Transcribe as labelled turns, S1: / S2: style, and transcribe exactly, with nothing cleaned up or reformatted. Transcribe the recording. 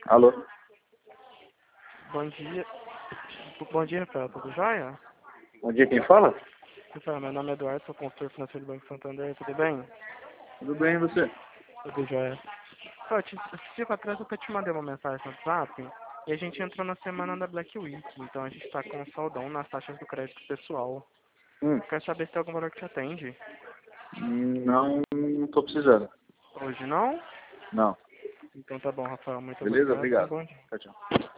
S1: Alô?
S2: Bom dia. Bom dia, Rafael. Tudo jóia?
S1: Bom dia, quem fala?
S2: Rafael, meu nome é Eduardo, sou consultor financeiro do Banco Santander. Tudo bem?
S1: Tudo bem, e você?
S2: Tudo jóia. Rafael, te- esse tempo atrás eu até te mandei uma mensagem no WhatsApp e a gente entrou na semana da Black Week, então a gente está com um saldão nas taxas do crédito pessoal.
S1: Hum,
S2: Quero saber se tem algum valor que te atende.
S1: não, não tô precisando.
S2: Hoje não?
S1: Não.
S2: Então tá bom, Rafael. Muito
S1: Beleza?
S2: obrigado. Um
S1: Obrigado.
S2: bom dia.
S1: Tchau, tchau.